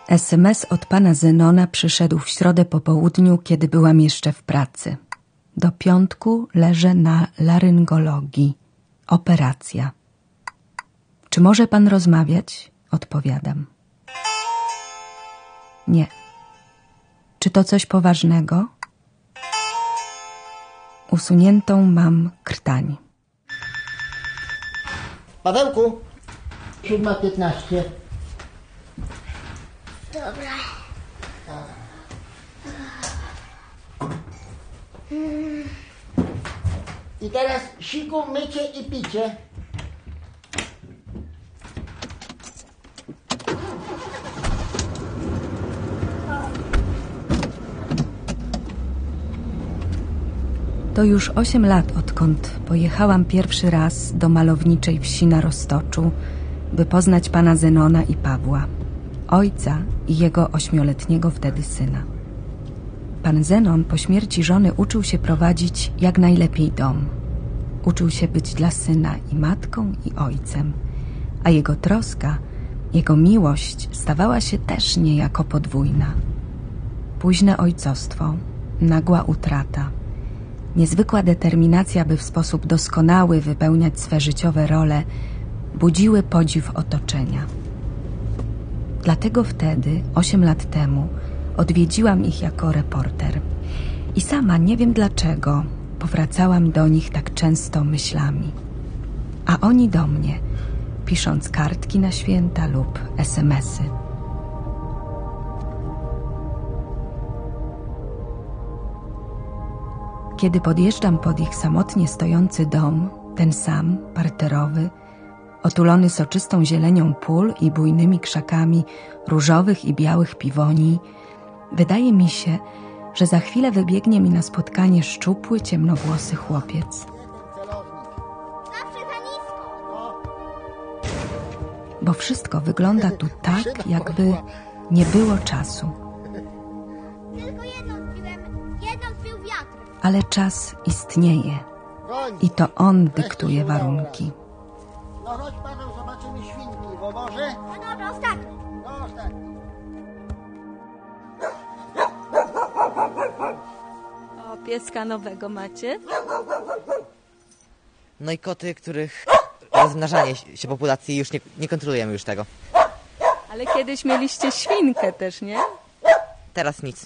SMS od pana Zenona przyszedł w środę po południu, kiedy byłam jeszcze w pracy. Do piątku leżę na laryngologii. Operacja. Czy może pan rozmawiać? Odpowiadam. Nie. Czy to coś poważnego? Usuniętą mam krtań. Pawełku, 7:15. Dobra. I teraz siku, mycie i picie. To już 8 lat, odkąd pojechałam pierwszy raz do malowniczej wsi na Roztoczu, by poznać pana Zenona i Pawła, ojca i jego 8-letniego wtedy syna. Pan Zenon po śmierci żony uczył się prowadzić jak najlepiej dom. Uczył się być dla syna i matką, i ojcem, a jego troska, jego miłość stawała się też niejako podwójna. Późne ojcostwo, nagła utrata, niezwykła determinacja, by w sposób doskonały wypełniać swe życiowe role, budziły podziw otoczenia. Dlatego wtedy, 8 lat temu, odwiedziłam ich jako reporter. I sama, nie wiem dlaczego, powracałam do nich tak często myślami. A oni do mnie, pisząc kartki na święta lub SMS-y. Kiedy podjeżdżam pod ich samotnie stojący dom, ten sam, parterowy, otulony soczystą zielenią pól i bujnymi krzakami różowych i białych piwonii, wydaje mi się, że za chwilę wybiegnie mi na spotkanie szczupły, ciemnowłosy chłopiec. Bo wszystko wygląda tu tak, jakby nie było czasu. Tylko jedną zbił wiatr. Ale czas istnieje i to on dyktuje warunki. No chodź, Paweł, zobaczymy świnki, bo może? No dobra, ostatni. No, ostatni. O, pieska nowego macie? No i koty, których rozmnażanie się populacji już nie kontrolujemy już tego. Ale kiedyś mieliście świnkę też, nie? Teraz nic.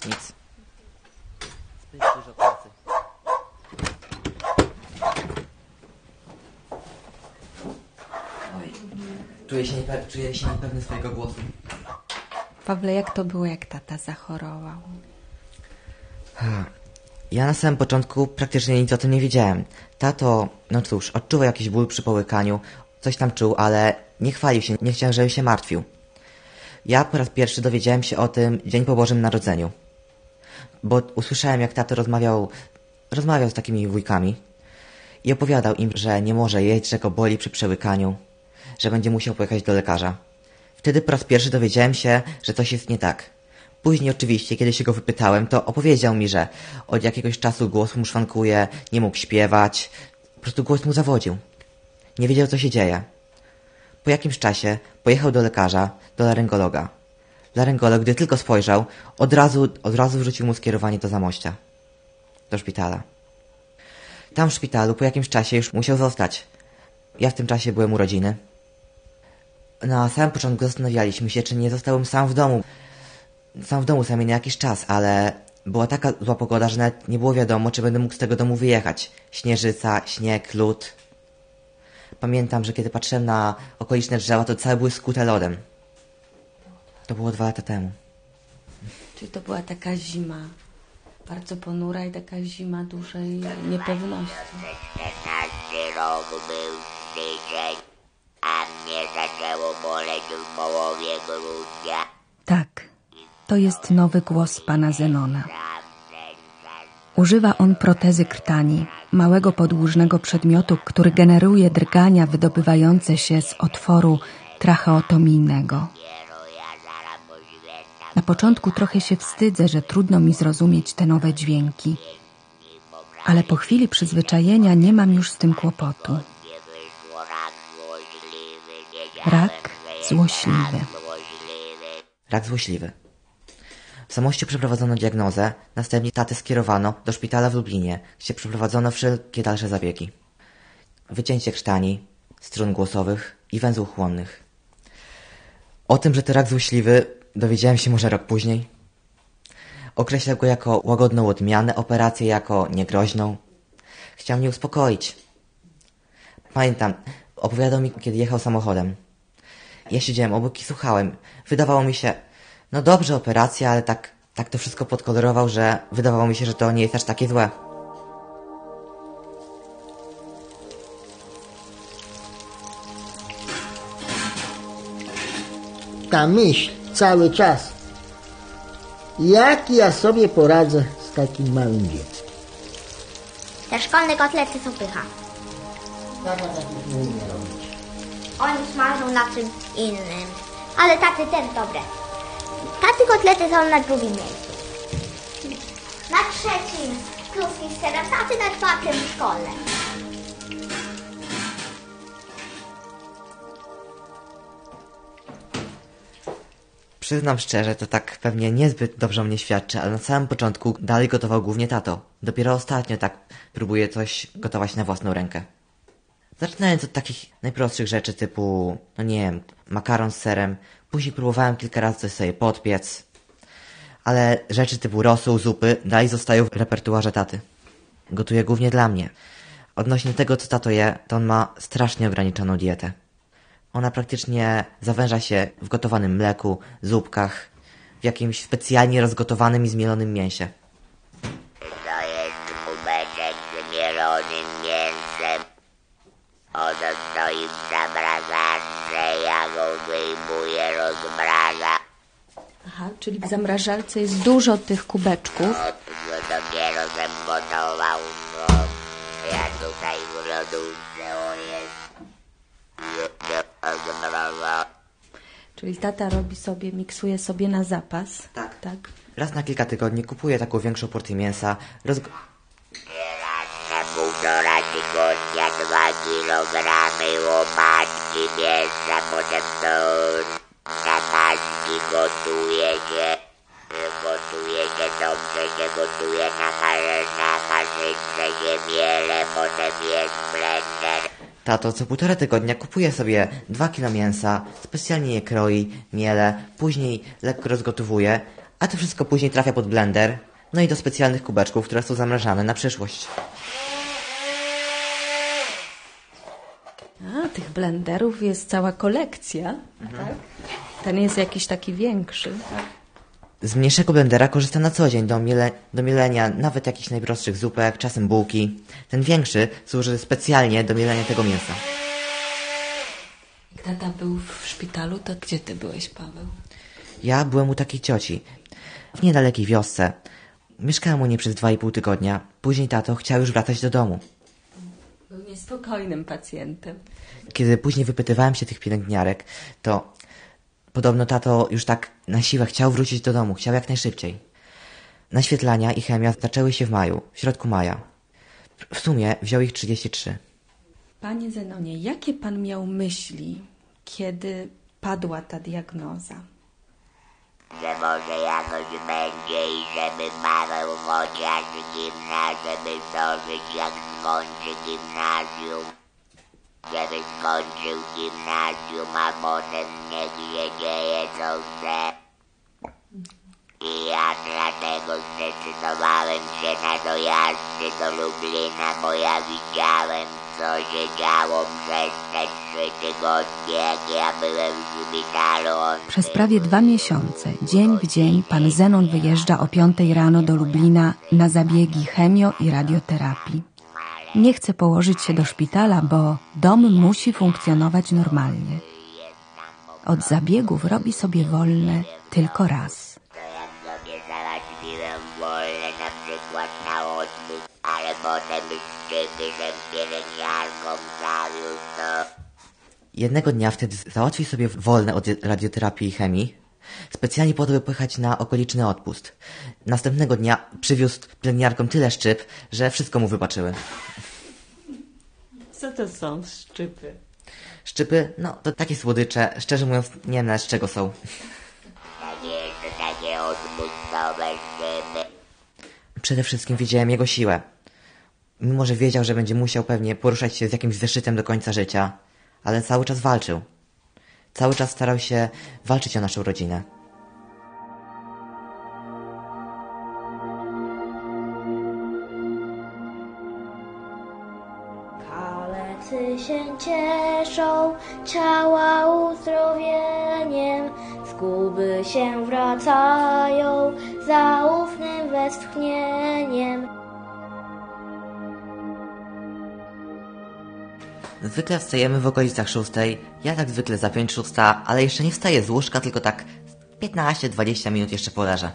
Zbyt dużo pracy. Oj, czuję się niepewny swojego głosu. Pawle, jak to było, jak tata zachorował? Ja na samym początku praktycznie nic o tym nie wiedziałem. Tato, no cóż, odczuwał jakiś ból przy połykaniu, coś tam czuł, ale nie chwalił się, nie chciał, żeby się martwił. Ja po raz pierwszy dowiedziałem się o tym dzień po Bożym Narodzeniu. Bo usłyszałem, jak tato rozmawiał z takimi wujkami i opowiadał im, że nie może jeść, że go boli przy przełykaniu, że będzie musiał pojechać do lekarza. Wtedy po raz pierwszy dowiedziałem się, że coś jest nie tak. Później oczywiście, kiedy się go wypytałem, to opowiedział mi, że od jakiegoś czasu głos mu szwankuje, nie mógł śpiewać, po prostu głos mu zawodził. Nie wiedział, co się dzieje. Po jakimś czasie pojechał do lekarza, do laryngologa. Laryngolog, gdy tylko spojrzał, od razu wrzucił mu skierowanie do Zamościa, do szpitala. Tam w szpitalu po jakimś czasie już musiał zostać. Ja w tym czasie byłem u rodziny. Na samym początku zastanawialiśmy się, czy nie zostałem sam w domu sami na jakiś czas, ale była taka zła pogoda, że nawet nie było wiadomo, czy będę mógł z tego domu wyjechać. Śnieżyca, śnieg, lód. Pamiętam, że kiedy patrzyłem na okoliczne drzewa, to całe były skute lodem. To było 2 lata temu. Czyli to była taka zima bardzo ponura i taka zima dużej niepewności. 14 rok był tydzień, a mnie zaczęło boleć w połowie grudnia. Tak, to jest nowy głos pana Zenona. Używa on protezy krtani, małego podłużnego przedmiotu, który generuje drgania wydobywające się z otworu tracheotomijnego. Na początku trochę się wstydzę, że trudno mi zrozumieć te nowe dźwięki. Ale po chwili przyzwyczajenia nie mam już z tym kłopotu. Rak złośliwy. rak złośliwy. W Zamościu przeprowadzono diagnozę, następnie tatę skierowano do szpitala w Lublinie, gdzie przeprowadzono wszelkie dalsze zabiegi. Wycięcie krtani, strun głosowych i węzłów chłonnych. O tym, że to rak złośliwy, dowiedziałem się może rok później. Określał go jako łagodną odmianę, operację jako niegroźną. Chciał mnie uspokoić. Pamiętam, opowiadał mi, kiedy jechał samochodem. Ja siedziałem obok i słuchałem. Wydawało mi się, no dobrze, operacja, ale tak to wszystko podkolorował, że wydawało mi się, że to nie jest aż takie złe. Ta myśl cały czas. Jak ja sobie poradzę z takim małym dzieckiem? Te szkolne kotlety są pycha. Oni smażą na czymś innym. Ale taty też dobre. Taty kotlety są na drugim miejscu. Na trzecim kluski z serem, taty na czwartym szkolne. Przyznam szczerze, to tak pewnie niezbyt dobrze o mnie świadczy, ale na samym początku dalej gotował głównie tato. Dopiero ostatnio tak próbuję coś gotować na własną rękę. Zaczynając od takich najprostszych rzeczy typu, no nie wiem, makaron z serem. Później próbowałem kilka razy coś sobie podpiec. Ale rzeczy typu rosół, zupy dalej zostają w repertuarze taty. Gotuje głównie dla mnie. Odnośnie tego, co tato je, to on ma strasznie ograniczoną dietę. Ona praktycznie zawęża się w gotowanym mleku, zupkach, w jakimś specjalnie rozgotowanym i zmielonym mięsie. To jest kubeczek z mielonym mięsem. Ono stoi w zamrażarce, ja go wyjmuję, rozmrażam. Aha, czyli w zamrażarce jest dużo tych kubeczków. No dopiero żem gotował, no. Ja tutaj w lodówce, o jest. Czyli tata robi sobie, miksuje sobie na zapas. Tak. Raz na kilka tygodni kupuję taką większą porcję mięsa. Raz na 1,5 tygodnia 2 kilogramy łopatki mięsa, potem to na paski gotuje się. Gotuje się dobrze, się gotuje na parzyczce, się miele, potem jest blender. Tato co 1,5 tygodnia kupuje sobie 2 kilo mięsa, specjalnie je kroi, miele, później lekko rozgotowuje, a to wszystko później trafia pod blender, no i do specjalnych kubeczków, które są zamrażane na przyszłość. A, tych blenderów jest cała kolekcja. Tak? Ten jest jakiś taki większy. Z mniejszego blendera korzystam na co dzień do mielenia nawet jakichś najprostszych zupek, czasem bułki. Ten większy służy specjalnie do mielenia tego mięsa. Jak tata był w szpitalu, to gdzie ty byłeś, Paweł? Ja byłem u takiej cioci, w niedalekiej wiosce. Mieszkałem u niej przez 2,5 tygodnia. Później tato chciał już wracać do domu. Był niespokojnym pacjentem. Kiedy później wypytywałem się tych pielęgniarek, to podobno tato już tak na siłę chciał wrócić do domu, chciał jak najszybciej. Naświetlania i chemia zaczęły się w maju, w środku maja. W sumie wziął ich 33. Panie Zenonie, jakie pan miał myśli, kiedy padła ta diagnoza? Że może jakoś będzie i żeby Paweł chociaż żeby zdążyć jak skończy gimnazjum. Żeby skończył gimnazjum, a potem niech się dzieje co chce. I ja dlatego zdecydowałem się na dojazdy do Lublina, bo ja widziałem, co się działo przez te 3 tygodnie, jak ja byłem w szpitalu. Przez prawie 2 miesiące, dzień w dzień, pan Zenon wyjeżdża o 5 rano do Lublina na zabiegi chemio i radioterapii. Nie chce położyć się do szpitala, bo dom musi funkcjonować normalnie. Od zabiegów robi sobie wolne tylko raz. Ja sobie załatwiłem wolne na przykład na odbyt, ale potem szczypy, że pielęgniarką zawiózł to. Jednego dnia wtedy załatwił sobie wolne od radioterapii i chemii, specjalnie po to, by pojechać na okoliczny odpust. Następnego dnia przywiózł pielęgniarkom tyle szczyp, że wszystko mu wybaczyły. Co to są szczypy? Szczypy, no to takie słodycze, szczerze mówiąc nie wiem nawet z czego są. Takie odbudowe szyby. Przede wszystkim widziałem jego siłę. Mimo, że wiedział, że będzie musiał pewnie poruszać się z jakimś zeszytem do końca życia, ale cały czas walczył. Cały czas starał się walczyć o naszą rodzinę. Kalecy się cieszą ciała uzdrowieniem, zguby się wracają zaufnym westchnieniem. Zwykle wstajemy w okolicach 6. Ja tak zwykle za 5:06, ale jeszcze nie wstaję z łóżka, tylko tak 15-20 minut jeszcze poleżę.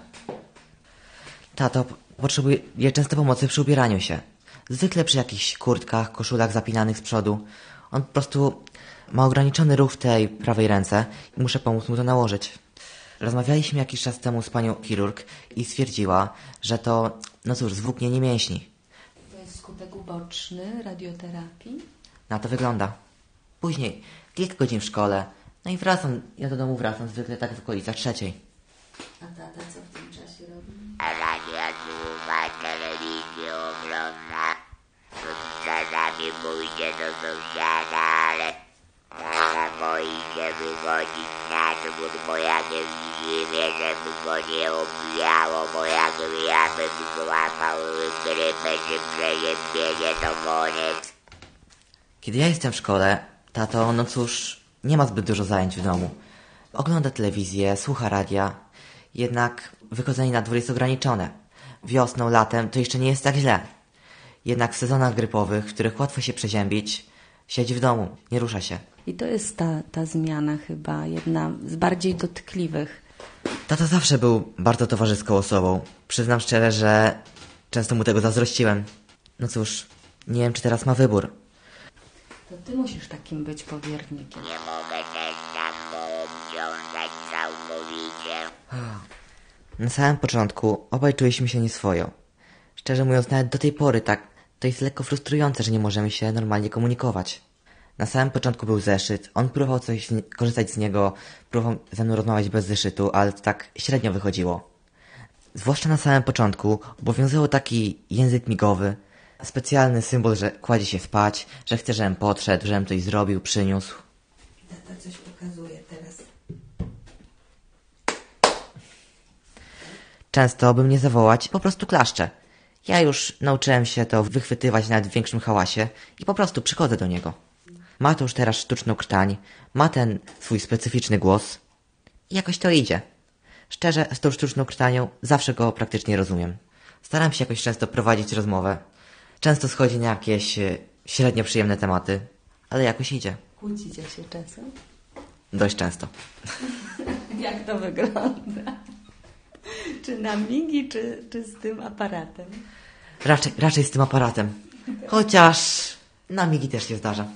Tato potrzebuje często pomocy przy ubieraniu się. Zwykle przy jakichś kurtkach, koszulach zapinanych z przodu. On po prostu ma ograniczony ruch w tej prawej ręce i muszę pomóc mu to nałożyć. Rozmawialiśmy jakiś czas temu z panią chirurg i stwierdziła, że to, no cóż, zwłóknienie mięśni. To jest skutek uboczny radioterapii? Na to wygląda. Później kilka godzin w szkole, no i ja do domu wracam zwykle tak w okolicach 3. A tata co w tym czasie robi? Radio słucha, telewizję ogląda. To czasami pójdzie do sąsiada, ale tata boi się wychodzić na dwór, bo jak jest zimie, żeby go nie obijało, bo jakby ja bym złapał grypę czy przeziębienie, to koniec. Kiedy ja jestem w szkole, tato, no cóż, nie ma zbyt dużo zajęć w domu. Ogląda telewizję, słucha radia, jednak wychodzenie na dwór jest ograniczone. Wiosną, latem to jeszcze nie jest tak źle. Jednak w sezonach grypowych, w których łatwo się przeziębić, siedzi w domu, nie rusza się. I to jest ta zmiana chyba, jedna z bardziej dotkliwych. Tato zawsze był bardzo towarzyską osobą. Przyznam szczerze, że często mu tego zazdrościłem. No cóż, nie wiem, czy teraz ma wybór. To ty musisz takim być powiernikiem. Nie mogę też tak obciążać całkowicie. Na samym początku obaj czuliśmy się nieswojo. Szczerze mówiąc, nawet do tej pory to jest lekko frustrujące, że nie możemy się normalnie komunikować. Na samym początku był zeszyt, on próbował korzystać z niego, próbował ze mną rozmawiać bez zeszytu, ale to tak średnio wychodziło. Zwłaszcza na samym początku obowiązywał taki język migowy, specjalny symbol, że kładzie się spać, że chce, żebym podszedł, żebym coś zrobił, przyniósł. Tata coś pokazuje teraz. Często, by mnie zawołać, po prostu klaszczę. Ja już nauczyłem się to wychwytywać nawet w większym hałasie i po prostu przychodzę do niego. Ma to już teraz sztuczną krtań, ma ten swój specyficzny głos i jakoś to idzie. Szczerze, z tą sztuczną krtanią zawsze go praktycznie rozumiem. Staram się jakoś często prowadzić rozmowę. Często schodzi na jakieś średnio przyjemne tematy, ale jakoś idzie. Kłócicie się czasem? Dość często. Jak to wygląda? Czy na migi, czy z tym aparatem? Raczej z tym aparatem. Chociaż na migi też się zdarza.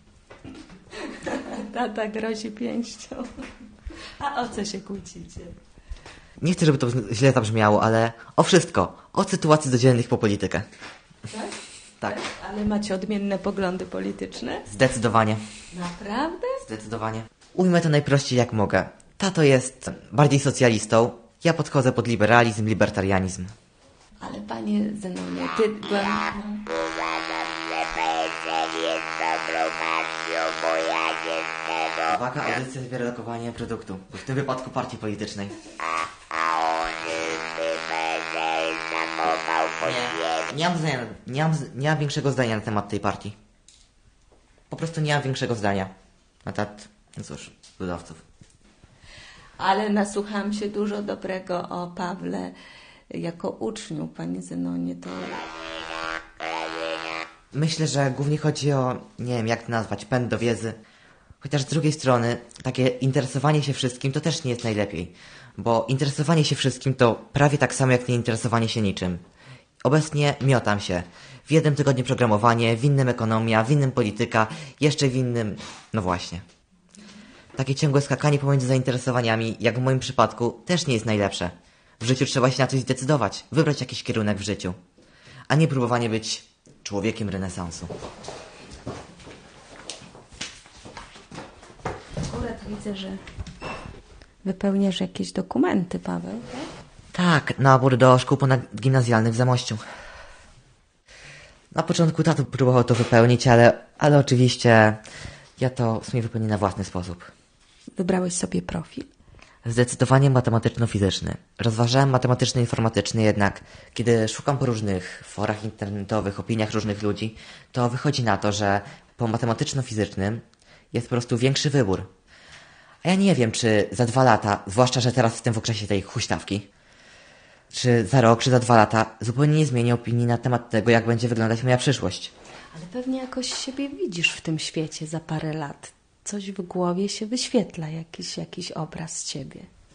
Tata grozi pięścią. A o co się kłócicie? Nie chcę, żeby to źle zabrzmiało, ale o wszystko. Od sytuacji codziennych po politykę. Tak? Tak. Ale macie odmienne poglądy polityczne? Zdecydowanie. Naprawdę? Zdecydowanie. Ujmę to najprościej jak mogę. Tato jest bardziej socjalistą, ja podchodzę pod liberalizm, libertarianizm. Ale panie Zenonie, ty byłem... Uważam, że PSL jest dobrą partią, bo ja się z tego... Uwaga, audycja zbiera lokowanie produktu. W tym wypadku partii politycznej. A on by PSL zakopał po świecie. Nie mam większego zdania na temat tej partii. Po prostu nie mam większego zdania na temat, no cóż, ludowców. Ale nasłuchałam się dużo dobrego o Pawle jako uczniu, panie Zenonie. To... Myślę, że głównie chodzi o, nie wiem jak to nazwać, pęd do wiedzy. Chociaż z drugiej strony, takie interesowanie się wszystkim to też nie jest najlepiej. Bo interesowanie się wszystkim to prawie tak samo jak nieinteresowanie się niczym. Obecnie miotam się. W jednym tygodniu programowanie, w innym ekonomia, w innym polityka, jeszcze w innym... No właśnie. Takie ciągłe skakanie pomiędzy zainteresowaniami, jak w moim przypadku, też nie jest najlepsze. W życiu trzeba się na coś zdecydować, wybrać jakiś kierunek w życiu. A nie próbowanie być człowiekiem renesansu. Akurat widzę, że wypełniasz jakieś dokumenty, Paweł, tak? Tak, nabór do szkół ponadgimnazjalnych w Zamościu. Na początku tato próbował to wypełnić, ale oczywiście ja to w sumie wypełnię na własny sposób. Wybrałeś sobie profil? Zdecydowanie matematyczno-fizyczny. Rozważałem matematyczno-informatyczny, jednak kiedy szukam po różnych forach internetowych, opiniach różnych ludzi, to wychodzi na to, że po matematyczno-fizycznym jest po prostu większy wybór. A ja nie wiem, czy za 2 lata, zwłaszcza, że teraz jestem w okresie tej huśtawki, czy za rok, czy za 2 lata zupełnie nie zmienię opinii na temat tego, jak będzie wyglądać moja przyszłość. Ale pewnie jakoś siebie widzisz w tym świecie za parę lat. Coś w głowie się wyświetla, jakiś obraz ciebie.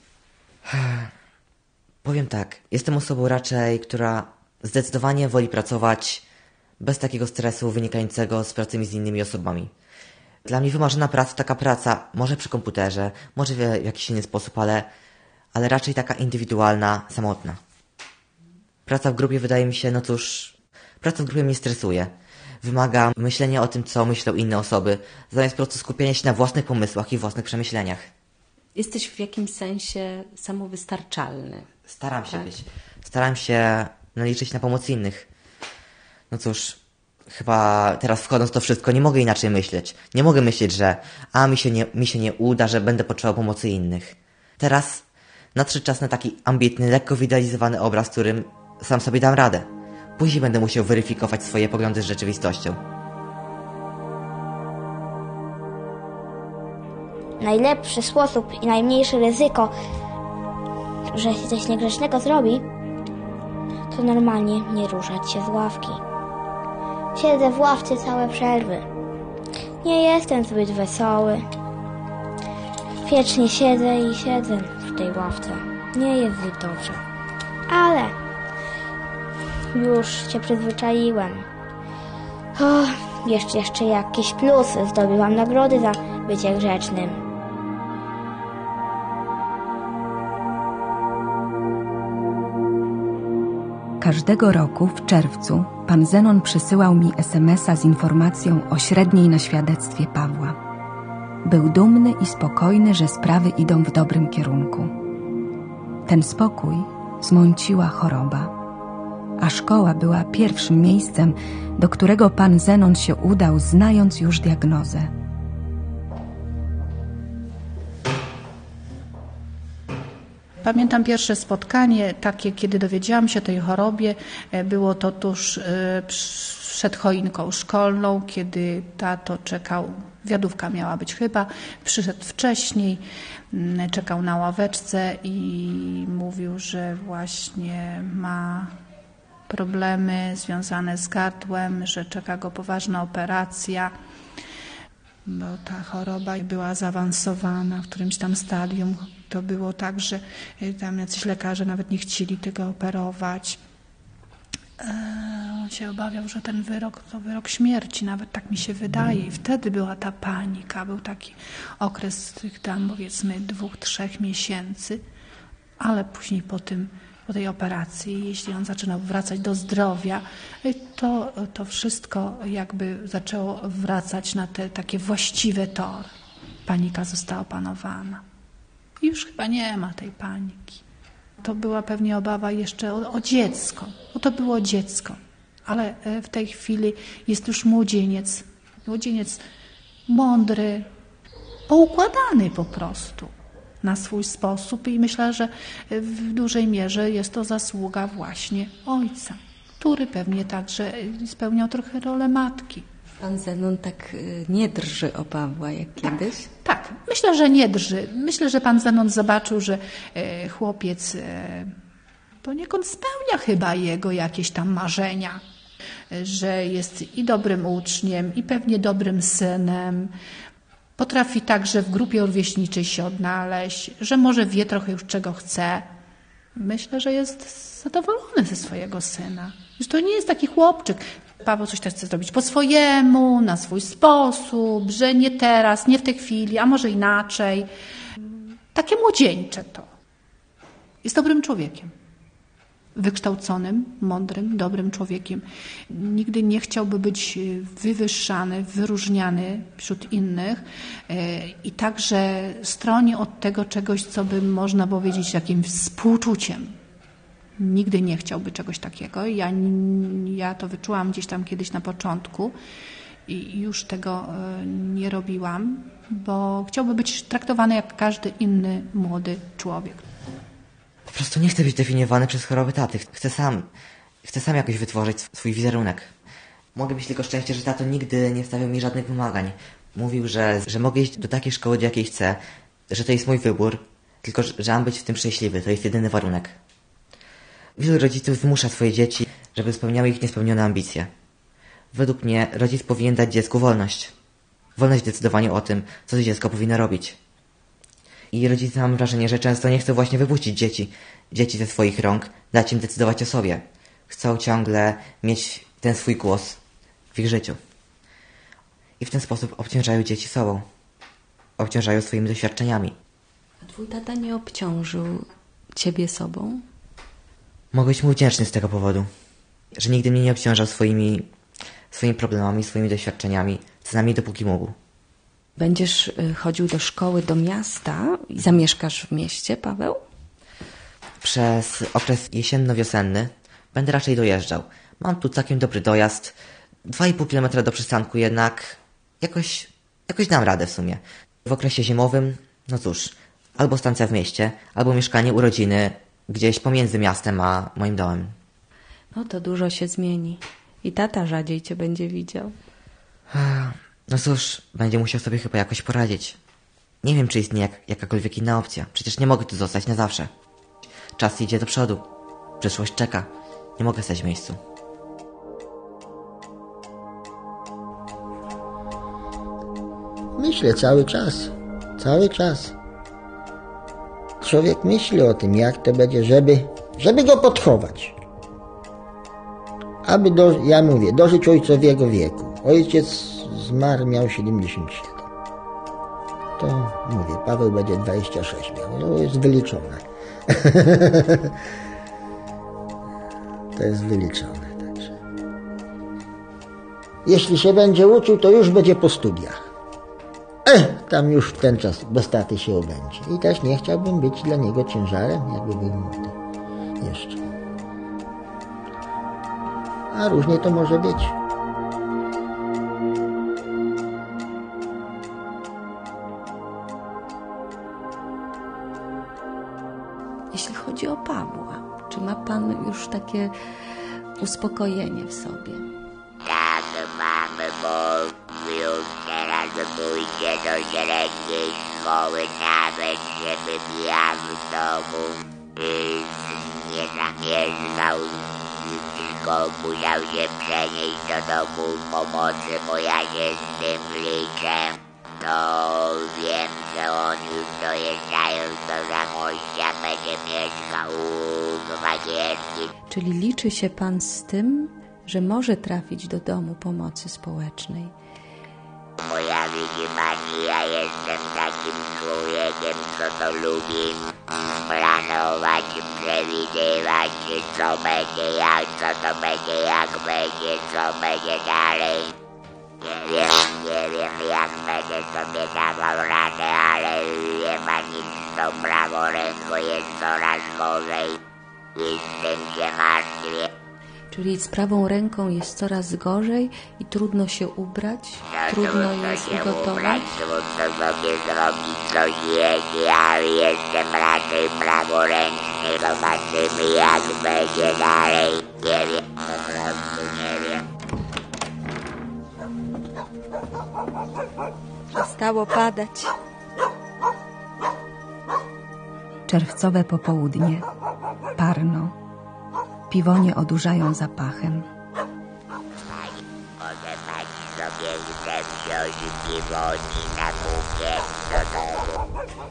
Powiem tak, jestem osobą raczej, która zdecydowanie woli pracować bez takiego stresu wynikającego z pracy z innymi osobami. Dla mnie wymarzona praca to taka praca, może przy komputerze, może w jakiś inny sposób, ale raczej taka indywidualna, samotna. Praca w grupie wydaje mi się, no cóż, praca w grupie mnie stresuje. Wymaga myślenia o tym, co myślą inne osoby, zamiast po prostu skupienia się na własnych pomysłach i własnych przemyśleniach. Jesteś w jakimś sensie samowystarczalny. Staram się być. Staram się liczyć na pomoc innych. No cóż, chyba teraz wchodząc w to wszystko nie mogę inaczej myśleć. Nie mogę myśleć, że mi się nie uda, że będę potrzebował pomocy innych. Teraz nadszedł czas na taki ambitny, lekko wyidealizowany obraz, którym sam sobie dam radę. Później będę musiał weryfikować swoje poglądy z rzeczywistością. Najlepszy sposób i najmniejsze ryzyko, że się coś niegrzecznego zrobi, to normalnie nie ruszać się z ławki. Siedzę w ławce całe przerwy. Nie jestem zbyt wesoły. Wiecznie siedzę i siedzę w tej ławce. Nie jest zbyt dobrze. Ale już się przyzwyczaiłem. Jeszcze jakieś plusy. Zdobyłam nagrody za bycie grzecznym. Każdego roku w czerwcu pan Zenon przysyłał mi SMS-a z informacją o średniej na świadectwie Pawła. Był dumny i spokojny, że sprawy idą w dobrym kierunku. Ten spokój zmąciła choroba, a szkoła była pierwszym miejscem, do którego pan Zenon się udał, znając już diagnozę. Pamiętam pierwsze spotkanie, takie, kiedy dowiedziałam się o tej chorobie, było to tuż przed choinką szkolną, kiedy tato czekał, wiadówka miała być chyba, przyszedł wcześniej, czekał na ławeczce i mówił, że właśnie ma problemy związane z gardłem, że czeka go poważna operacja, bo ta choroba była zaawansowana w którymś tam stadium. To było tak, że tam jacyś lekarze nawet nie chcieli tego operować. On się obawiał, że ten wyrok to wyrok śmierci, nawet tak mi się wydaje. I wtedy była ta panika, był taki okres tych tam powiedzmy 2-3 miesięcy, ale później po tej operacji, jeśli on zaczynał wracać do zdrowia, to wszystko jakby zaczęło wracać na te takie właściwe tory. Panika została opanowana. I już chyba nie ma tej paniki. To była pewnie obawa jeszcze o dziecko, bo to było dziecko, ale w tej chwili jest już młodzieniec mądry, poukładany po prostu na swój sposób i myślę, że w dużej mierze jest to zasługa właśnie ojca, który pewnie także spełniał trochę rolę matki. Pan Zenon tak nie drży o Pawła jak kiedyś? Tak, myślę, że nie drży. Myślę, że pan Zenon zobaczył, że chłopiec poniekąd spełnia chyba jego jakieś tam marzenia, że jest i dobrym uczniem, i pewnie dobrym synem. Potrafi także w grupie rówieśniczej się odnaleźć, że może wie trochę już czego chce. Myślę, że jest zadowolony ze swojego syna. Już to nie jest taki chłopczyk. Paweł coś też chce zrobić po swojemu, na swój sposób, że nie teraz, nie w tej chwili, a może inaczej. Takie młodzieńcze to. Jest dobrym człowiekiem. Wykształconym, mądrym, dobrym człowiekiem. Nigdy nie chciałby być wywyższany, wyróżniany wśród innych i także stroni od tego czegoś, co by można powiedzieć takim współczuciem. nigdy nie chciałby czegoś takiego. Ja to wyczułam gdzieś tam kiedyś na początku i już tego nie robiłam, bo chciałby być traktowany jak każdy inny młody człowiek. Po prostu nie chcę być definiowany przez choroby taty. Chcę sam jakoś wytworzyć swój wizerunek. Mogę mieć tylko szczęście, że tato nigdy nie stawiał mi żadnych wymagań. Mówił, że mogę iść do takiej szkoły, do jakiej chcę, że to jest mój wybór, tylko że mam być w tym szczęśliwy. To jest jedyny warunek. Wielu rodziców wymusza swoje dzieci, żeby spełniały ich niespełnione ambicje. Według mnie rodzic powinien dać dziecku wolność. Wolność w decydowaniu o tym, co to dziecko powinno robić. I rodzice, mam wrażenie, że często nie chcą właśnie wypuścić dzieci ze swoich rąk, dać im decydować o sobie. Chcą ciągle mieć ten swój głos w ich życiu. I w ten sposób obciążają dzieci sobą. Obciążają swoimi doświadczeniami. A twój tata nie obciążył ciebie sobą? Mogę być mu wdzięczny z tego powodu. Że nigdy mnie nie obciążał swoimi problemami, swoimi doświadczeniami, co najmniej dopóki mógł. Będziesz chodził do szkoły, do miasta i zamieszkasz w mieście, Paweł? Przez okres jesienno-wiosenny będę raczej dojeżdżał. Mam tu całkiem dobry dojazd. 2,5 km do przystanku jednak jakoś dam radę w sumie. W okresie zimowym, no cóż, albo stacja w mieście, albo mieszkanie u rodziny gdzieś pomiędzy miastem a moim domem. No to dużo się zmieni. I tata rzadziej cię będzie widział. No cóż, będzie musiał sobie chyba jakoś poradzić. Nie wiem, czy istnieje jakakolwiek inna opcja. Przecież nie mogę tu zostać na zawsze. Czas idzie do przodu. Przyszłość czeka. Nie mogę stać w miejscu. Myślę cały czas. Cały czas. Człowiek myśli o tym, jak to będzie, żeby go podchować. Aby, ja mówię, dożyć ojcowiego wieku. Ojciec zmarł, miał 77. To mówię, Paweł będzie 26 miał. To jest wyliczone. To jest wyliczone. Także. Jeśli się będzie uczył, to już będzie po studiach. Tam już w ten czas bez taty się obędzie. I też nie chciałbym być dla niego ciężarem, jakby był młody. Jeszcze. A różnie to może być. Jeśli chodzi o Pawła, czy ma pan już takie uspokojenie w sobie? Tak, mamy, bo już teraz pójdzie do średniej szkoły, nawet żebym ja w domu nie zamierzał, tylko musiał się przenieść do domu pomocy, bo ja się z tym liczę. To wiem, że on już dojeżdżając do Zamościa będzie mieszkał u Bagierki. Czyli liczy się pan z tym, że może trafić do domu pomocy społecznej? Bo ja, widzi pani, ja jestem takim człowiekiem, co to lubi planować, przewidywać, co będzie, co to będzie, jak będzie, co będzie dalej. Nie wiem, jak będę sobie dawał radę, ale wie pani, z tą prawą ręką jest coraz gorzej i z tym się martwię. Czyli z prawą ręką jest coraz gorzej i trudno się ubrać, trudno jest ugotować. Trudno sobie zrobić coś jeść, ja jestem raczej praworęczny, zobaczymy jak będzie dalej. Nie wiem, po prostu nie wiem. Przestało padać. Czerwcowe popołudnie, parno. Piwonie odurzają zapachem. Może pani sobie chce wziąć piwoni na bukiet do domu.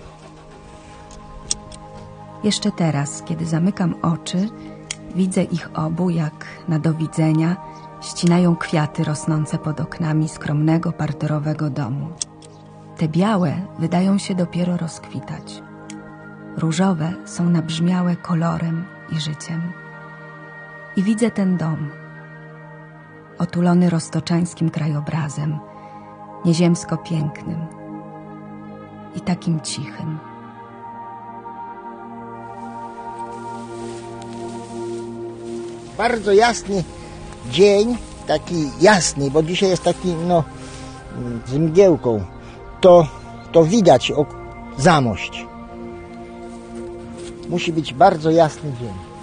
Jeszcze teraz, kiedy zamykam oczy, widzę ich obu, jak na do widzenia ścinają kwiaty rosnące pod oknami skromnego parterowego domu. Te białe wydają się dopiero rozkwitać. Różowe są nabrzmiałe kolorem i życiem. I widzę ten dom, otulony roztoczańskim krajobrazem, nieziemsko pięknym i takim cichym. bardzo jasny dzień, taki jasny, bo dzisiaj jest taki, no, z mgiełką, to widać zamość. Musi być bardzo jasny dzień.